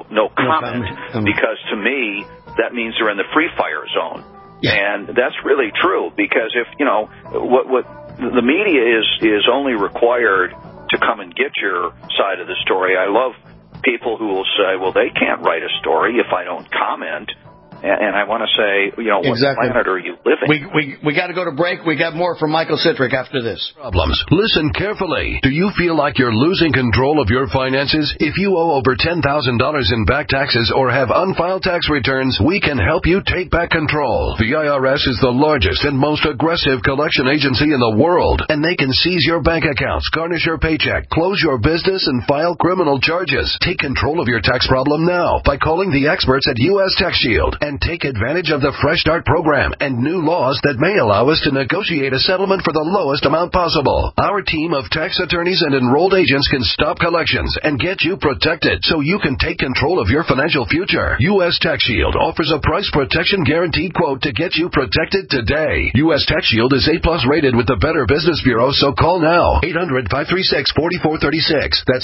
because to me, that means they're in the free fire zone. And that's really true, because if, what the media is only required to come and get your side of the story. I love people who will say, well, they can't write a story if I don't comment. And I want to say, exactly. What planet are you living? We got to go to break. We got more from Michael Citrick after this. Problems. Listen carefully. Do you feel like you're losing control of your finances? If you owe over $10,000 in back taxes or have unfiled tax returns, we can help you take back control. The IRS is the largest and most aggressive collection agency in the world, and they can seize your bank accounts, garnish your paycheck, close your business, and file criminal charges. Take control of your tax problem now by calling the experts at U.S. Tax Shield and take advantage of the Fresh Start program and new laws that may allow us to negotiate a settlement for the lowest amount possible. Our team of tax attorneys and enrolled agents can stop collections and get you protected so you can take control of your financial future. U.S. Tax Shield offers a price protection guaranteed quote to get you protected today. U.S. Tax Shield is A+ rated with the Better Business Bureau, so call now. 800-536-4436. That's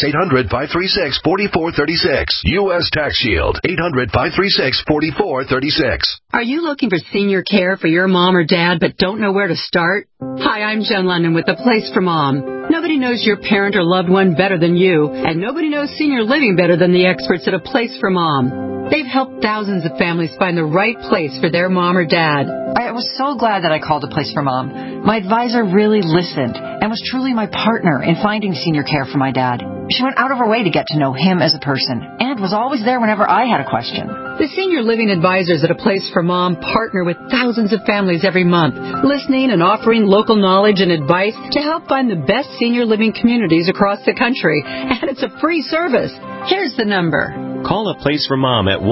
800-536-4436. U.S. Tax Shield. 800-536-4436. Are you looking for senior care for your mom or dad but don't know where to start? Hi, I'm Jen London with A Place for Mom. Nobody knows your parent or loved one better than you, and nobody knows senior living better than the experts at A Place for Mom. They've helped thousands of families find the right place for their mom or dad. I was so glad that I called A Place for Mom. My advisor really listened and was truly my partner in finding senior care for my dad. She went out of her way to get to know him as a person and was always there whenever I had a question. The senior living advisors at A Place for Mom partner with thousands of families every month, listening and offering local knowledge and advice to help find the best senior living communities across the country. And it's a free service. Here's the number. Call A Place for Mom at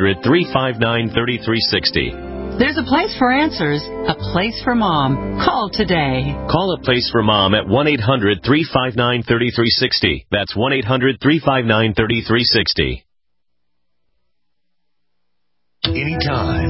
1-800-359-3360. There's a place for answers, a place for Mom. Call today. Call A Place for Mom at 1-800-359-3360. That's 1-800-359-3360. Anytime,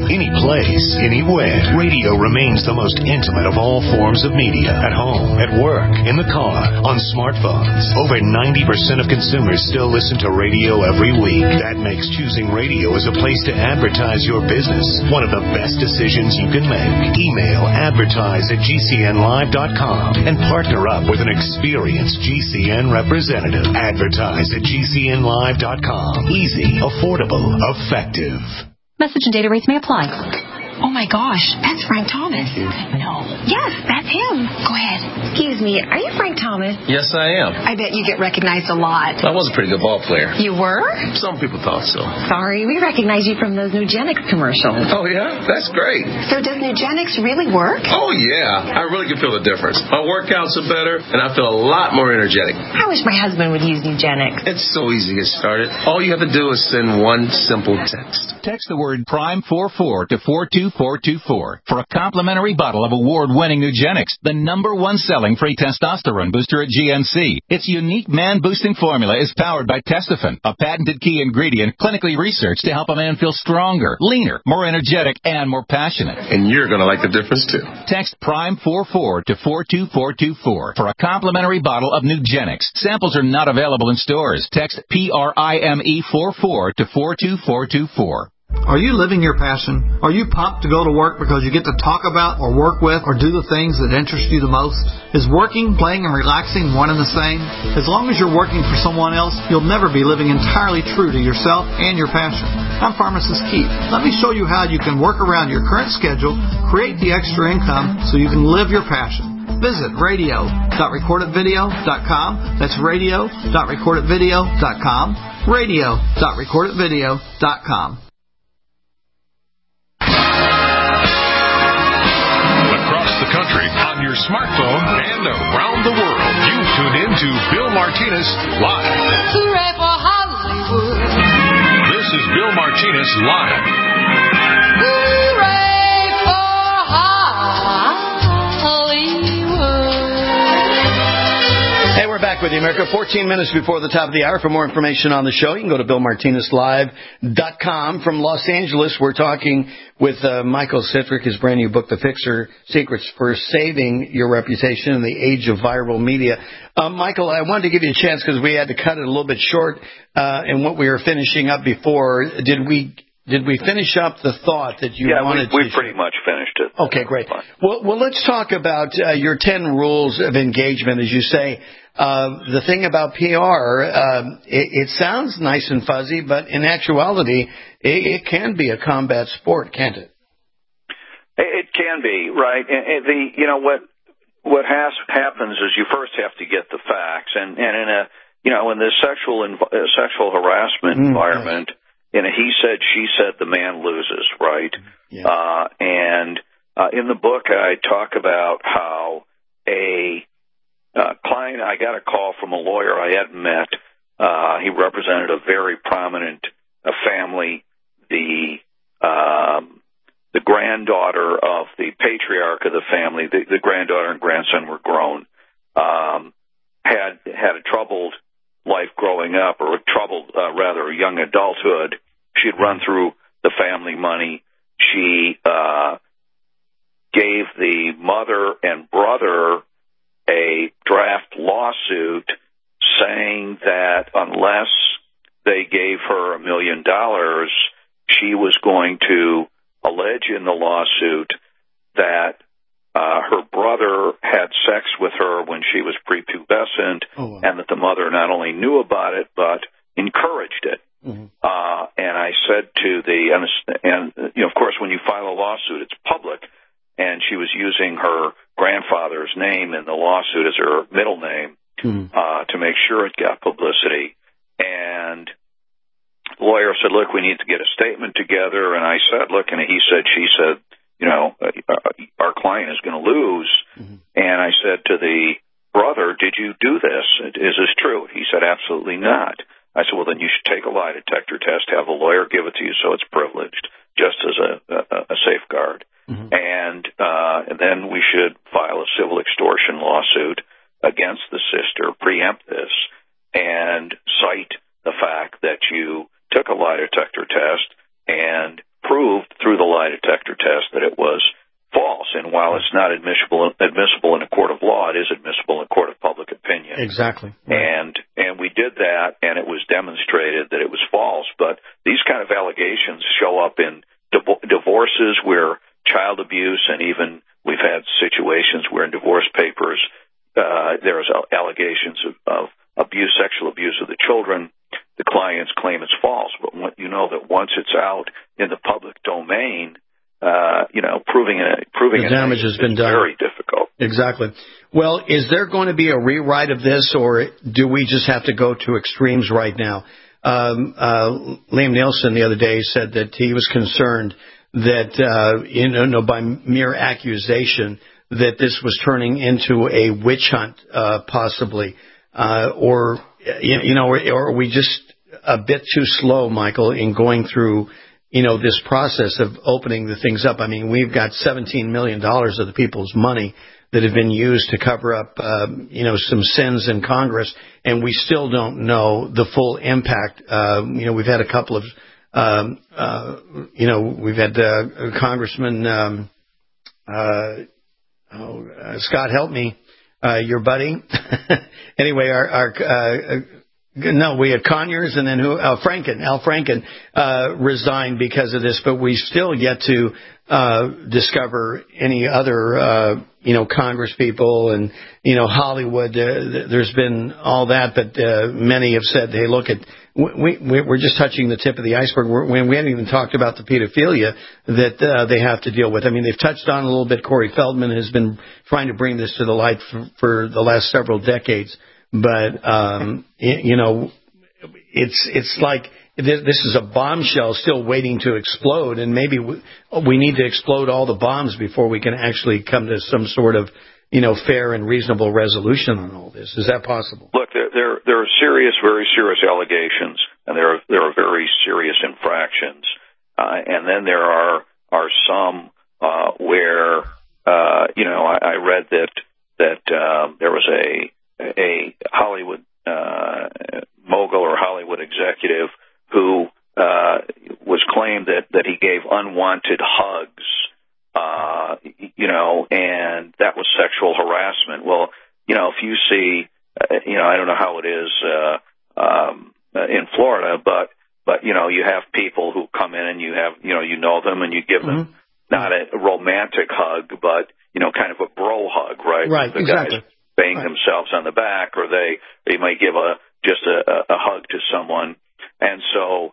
any place, anywhere. Radio remains the most intimate of all forms of media. At home, at work, in the car, on smartphones. Over 90% of consumers still listen to radio every week. That makes choosing radio as a place to advertise your business one of the best decisions you can make. Email advertise@gcnlive.com and partner up with an experienced GCN representative. Advertise at gcnlive.com. Easy, affordable, effective. Message and data rates may apply. Oh my gosh, that's Frank Thomas. No. Yes, that's him. Go ahead. Excuse me, are you Frank Thomas? Yes, I am. I bet you get recognized a lot. I was a pretty good ball player. You were? Some people thought so. Sorry, we recognize you from those Nugenix commercials. Oh, yeah? That's great. So does Nugenix really work? Oh, yeah. I really can feel the difference. My workouts are better, and I feel a lot more energetic. I wish my husband would use Nugenix. It's so easy to get started. All you have to do is send one simple text. Text the word PRIME44 to 42424 for a complimentary bottle of award-winning Nugenix, the #1 selling free testosterone booster at GNC. Its unique man-boosting formula is powered by Testofen, a patented key ingredient clinically researched to help a man feel stronger, leaner, more energetic, and more passionate. And you're going to like the difference, too. Text PRIME44 to 42424 for a complimentary bottle of Nugenix. Samples are not available in stores. Text PRIME44 to 42424. Are you living your passion? Are you pumped to go to work because you get to talk about or work with or do the things that interest you the most? Is working, playing, and relaxing one and the same? As long as you're working for someone else, you'll never be living entirely true to yourself and your passion. I'm Pharmacist Keith. Let me show you how you can work around your current schedule, create the extra income so you can live your passion. Visit radio.recordedvideo.com. That's radio.recordedvideo.com. radio.recordedvideo.com. The country, on your smartphone, and around the world. You tune in to Bill Martinez Live. Hooray for Hollywood. This is Bill Martinez Live. Hooray for Hollywood. Hey, we're back with you, America. 14 minutes before the top of the hour. For more information on the show, you can go to BillMartinezLive.com. From Los Angeles, we're talking with Michael Citrick, his brand new book, The Fixer, Secrets for Saving Your Reputation in the Age of Viral Media. Michael, I wanted to give you a chance because we had to cut it a little bit short in what we were finishing up before. Did we finish up the thought that you wanted to? Yeah, we pretty much finished it. Okay, great. Well, let's talk about your 10 rules of engagement, as you say. The thing about PR, it sounds nice and fuzzy, but in actuality, it can be a combat sport, can't it? It can be, right? And what happens is you first have to get the facts, and in a in the sexual harassment environment, in a he said she said, the man loses, right? Yeah. And in the book, I talk about how a client, I got a call from a lawyer I hadn't met. He represented a very prominent family. The granddaughter of the patriarch of the family, the granddaughter and grandson were grown, had a troubled life growing up, or a troubled, rather, young adulthood. She'd run through the family money. She gave the mother and brother a draft lawsuit saying that unless they gave her $1 million, she was going to allege in the lawsuit that her brother had sex with her when she was prepubescent, and that the mother not only knew about it but encouraged it. Mm-hmm. And I said to of course, when you file a lawsuit, it's public, and she was using her grandfather's name in the lawsuit as her middle name to make sure it got publicity. And the lawyer said, look, we need to get a statement together. And I said, look, and he said, she said, our client is going to lose. Mm-hmm. And I said to the brother, did you do this? Is this true? He said, absolutely not. I said, well, then you should take a lie detector test, have a lawyer give it to you so it's privileged, just as a safeguard. Mm-hmm. And then we should file a civil extortion lawsuit against the sister, preempt this, and cite the fact that you took a lie detector test and proved through the lie detector test that it was false. And while it's not admissible in a court of law, it is admissible in a court of public opinion. Exactly. Right. And we did that, and it was demonstrated that it was false. But these kind of allegations show up in divorces where child abuse, and even we've had situations where in divorce papers there's allegations of abuse, sexual abuse of the children. The clients claim it's false, but you know that once it's out in the public domain, proving the damage has been done. Very difficult. Exactly. Well, is there going to be a rewrite of this, or do we just have to go to extremes right now? Liam Nielsen the other day said that he was concerned that by mere accusation that this was turning into a witch hunt, possibly, or are we just a bit too slow, Michael, in going through this process of opening the things up? I mean, we've got $17 million of the people's money that have been used to cover up, some sins in Congress, and we still don't know the full impact. We've had a couple of, we've had Congressman, Scott, help me, your buddy. Anyway, we had Conyers, and then Al Franken resigned because of this, but we still yet to discover any other, Congress people and, Hollywood. There's been all that, but many have said, hey, look, we're just touching the tip of the iceberg. We haven't even talked about the pedophilia that they have to deal with. I mean, they've touched on a little bit. Corey Feldman has been trying to bring this to the light for the last several decades. But, it's like this is a bombshell still waiting to explode, and maybe we need to explode all the bombs before we can actually come to some sort of, fair and reasonable resolution on all this. Is that possible? Look, there are serious, very serious allegations, and there are very serious infractions. And then there are some where, I read that there was a Hollywood mogul or Hollywood executive who was claimed that he gave unwanted hugs, and that was sexual harassment. Well, if you see, I don't know how it is in Florida, but you have people who come in and you have, you know them, and you give them not a romantic hug, but kind of a bro hug, right? Right, the exactly. Guys bang themselves on the back, or they might give just a hug to someone, and so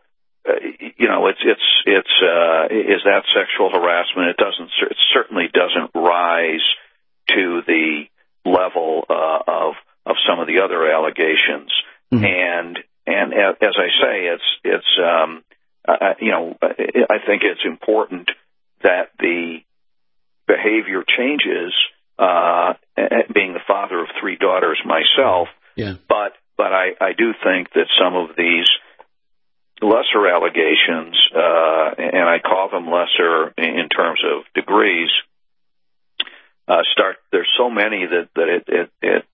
is that sexual harassment? It certainly doesn't rise to the level of some of the other allegations, and as I say, I think it's important that the behavior changes. Being the father of 3 daughters myself, but I do think that some of these lesser allegations, and I call them lesser in terms of degrees, there's so many that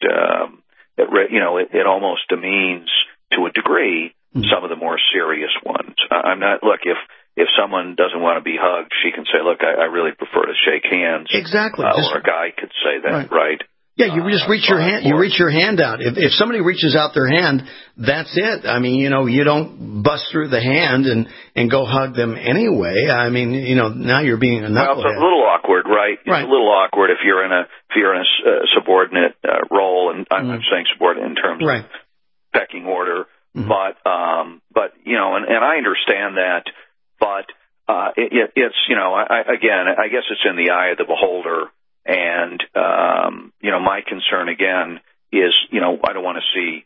it almost demeans to a degree some of the more serious ones. I'm not, look, if someone doesn't want to be hugged, she can say, look, I really prefer to shake hands. Exactly. Or a guy could say that, right? Yeah, you just reach your hand. You reach your hand out. If somebody reaches out their hand, that's it. I mean, you don't bust through the hand and go hug them anyway. I mean, now you're being a knucklehead. Well, it's a little awkward, right? It's a little awkward if you're in a subordinate role, and I'm saying subordinate in terms of pecking order. But and I understand that. But it's I guess it's in the eye of the beholder, and my concern again is I don't want to see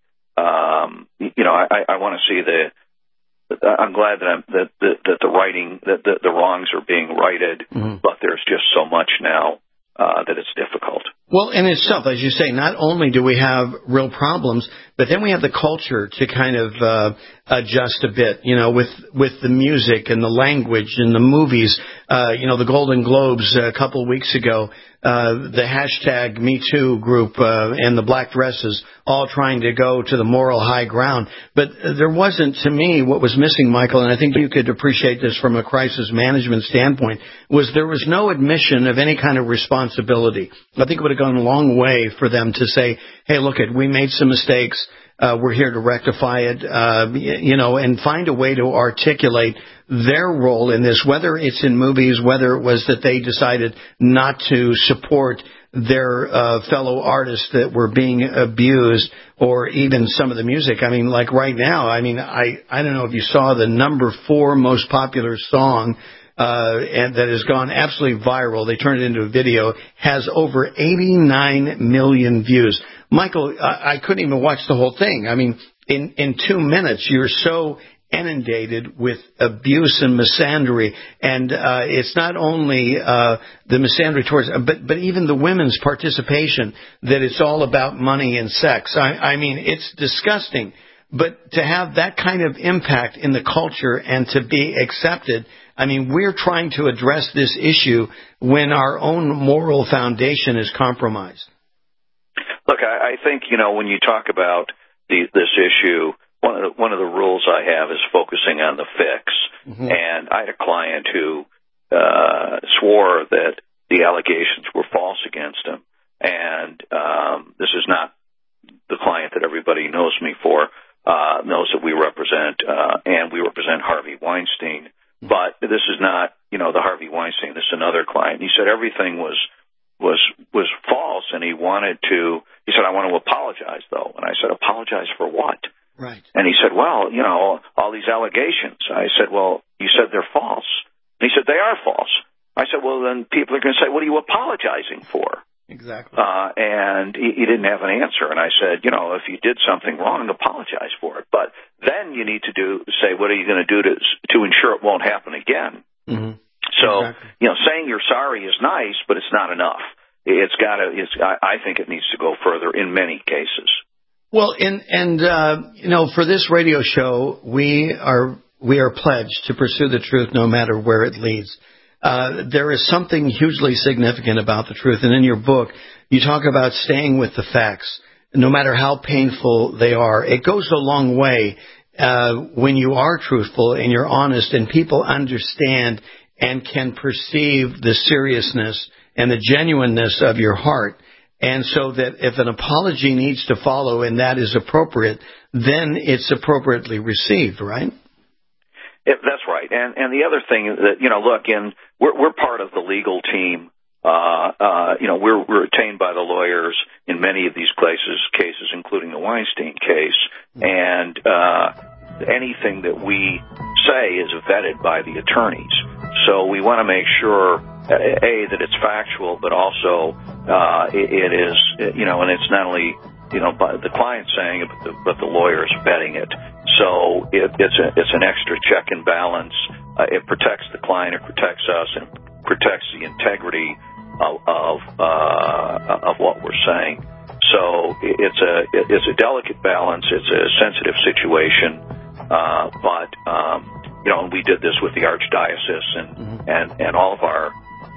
I want to see I'm glad that the writing that the wrongs are being righted, but there's just so much now that it's difficult. Well, and it's tough, as you say. Not only do we have real problems, but then we have the culture to kind of adjust a bit, with the music and the language and the movies. The Golden Globes a couple of weeks ago, the hashtag Me Too group and the black dresses all trying to go to the moral high ground. But there wasn't, to me, what was missing, Michael, and I think you could appreciate this from a crisis management standpoint, was there was no admission of any kind of responsibility. I think it would have gone a long way for them to say, hey, look, we made some mistakes. We're here to rectify it, and find a way to articulate their role in this, whether it's in movies, whether it was that they decided not to support their fellow artists that were being abused, or even some of the music. I mean, like right now, I don't know if you saw the number 4 most popular song and that has gone absolutely viral. They turned it into a video, has over 89 million views. Michael, I couldn't even watch the whole thing. I mean, in 2 minutes, you're so inundated with abuse and misandry, and it's not only the misandry towards, but even the women's participation, that it's all about money and sex. I mean, it's disgusting. But to have that kind of impact in the culture and to be accepted, I mean, we're trying to address this issue when our own moral foundation is compromised. Look, I think, when you talk about this issue, one of the rules I have is focusing on the fix. Mm-hmm. And I had a client who swore that the allegations were false against him. And this is not the client that everybody knows me for, knows that we represent, and we represent Harvey Weinstein. But this is not, the Harvey Weinstein. This is another client. He said everything was false, and he said, I want to apologize, though. And I said, apologize for what? Right. And he said, well, all these allegations. I said, well, you said they're false. And he said, they are false. I said, well, then people are going to say, what are you apologizing for? Exactly. And he didn't have an answer. And I said, if you did something wrong, apologize for it. But then you need to say, what are you going to do to ensure it won't happen again? Mm-hmm. So, exactly. Saying you're sorry is nice, but it's not enough. I think it needs to go further in many cases. Well, for this radio show, we are pledged to pursue the truth no matter where it leads. There is something hugely significant about the truth. And in your book, you talk about staying with the facts, no matter how painful they are. It goes a long way when you are truthful and you're honest, and people understand and can perceive the seriousness and the genuineness of your heart. And so that if an apology needs to follow and that is appropriate, then it's appropriately received, right? That's right. And the other thing is that, we're part of the legal team. We're retained by the lawyers in many of these cases, including the Weinstein case. And anything that we say is vetted by the attorneys. So we want to make sure, that it's factual, but also it is, and it's not only, by the client saying it, but the lawyers vetting it. So it's an extra check and balance. It protects the client, it protects us, and protects the integrity of what we're saying. So it's a delicate balance. It's a sensitive situation, but and we did this with the Archdiocese and all of our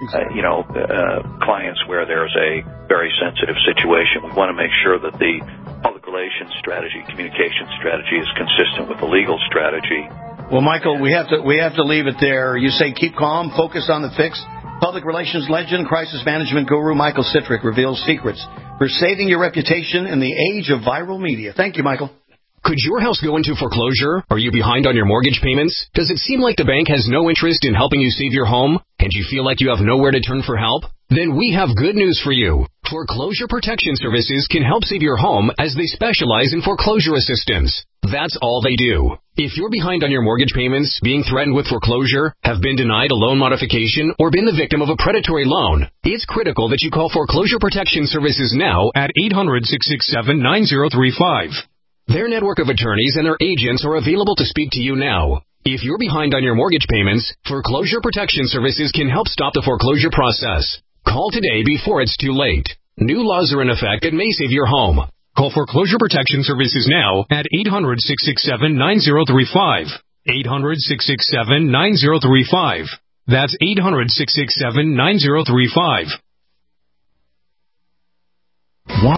clients where there's a very sensitive situation. We want to make sure that the public relations strategy, communication strategy, is consistent with the legal strategy. Well, Michael, we have to leave it there. You say keep calm, focus on the fix. Public relations legend, crisis management guru Michael Citrick reveals secrets for saving your reputation in the age of viral media. Thank you, Michael. Could your house go into foreclosure? Are you behind on your mortgage payments? Does it seem like the bank has no interest in helping you save your home? And you feel like you have nowhere to turn for help? Then we have good news for you. Foreclosure Protection Services can help save your home as they specialize in foreclosure assistance. That's all they do. If you're behind on your mortgage payments, being threatened with foreclosure, have been denied a loan modification, or been the victim of a predatory loan, it's critical that you call Foreclosure Protection Services now at 800-667-9035. Their network of attorneys and their agents are available to speak to you now. If you're behind on your mortgage payments, Foreclosure Protection Services can help stop the foreclosure process. Call today before it's too late. New laws are in effect that may save your home. Call Foreclosure Protection Services now at 800-667-9035. 800-667-9035. That's 800-667-9035.